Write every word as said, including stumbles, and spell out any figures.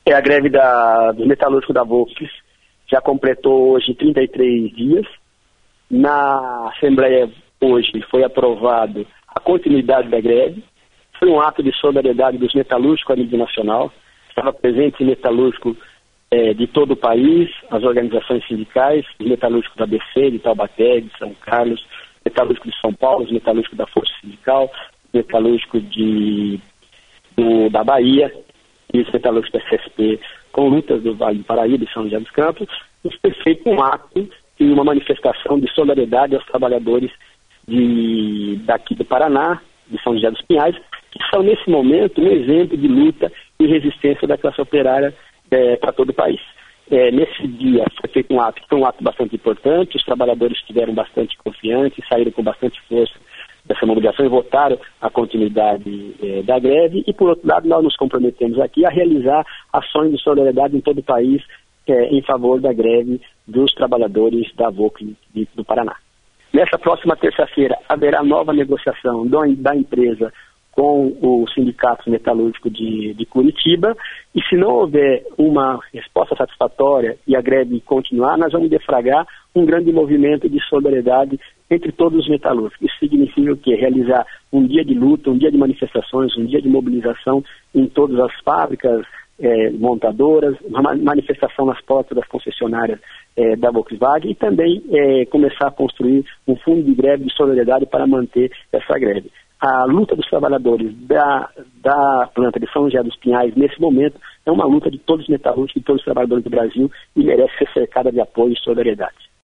É, a greve da, do metalúrgico da Volks já completou hoje trinta e três dias. Na Assembleia hoje foi aprovado a continuidade da greve. Foi um ato de solidariedade dos metalúrgicos a nível nacional. Estava presente metalúrgico é, de todo o país, as organizações sindicais, os metalúrgicos da A B C, de Taubaté, de São Carlos, metalúrgico de São Paulo, os metalúrgicos da Força Sindical, metalúrgico de, do, da Bahia, e os metalúrgicos da C S P com lutas do Vale do Paraíba e São José dos Campos. Isso foi feito um ato e uma manifestação de solidariedade aos trabalhadores de, daqui do Paraná, de São José dos Pinhais, que são nesse momento um exemplo de luta e resistência da classe operária é, para todo o país. É, nesse dia foi feito um ato, que foi um ato bastante importante, os trabalhadores estiveram bastante confiantes, saíram com bastante força dessa mobilização e votaram a continuidade é, da greve, e por outro lado nós nos comprometemos aqui a realizar ações de solidariedade em todo o país é, em favor da greve dos trabalhadores da Volks do Paraná. Nessa próxima terça-feira haverá nova negociação do, da empresa com o Sindicato Metalúrgico de, de Curitiba, e se não houver uma resposta satisfatória e a greve continuar, nós vamos deflagrar um grande movimento de solidariedade entre todos os metalúrgicos. Isso significa o quê? Realizar um dia de luta, um dia de manifestações, um dia de mobilização em todas as fábricas, é, montadoras, uma manifestação nas portas das concessionárias é, da Volkswagen, e também é, começar a construir um fundo de greve de solidariedade para manter essa greve. A luta dos trabalhadores da, da planta de São José dos Pinhais, nesse momento, é uma luta de todos os metalúrgicos e todos os trabalhadores do Brasil, e merece ser cercada de apoio e solidariedade.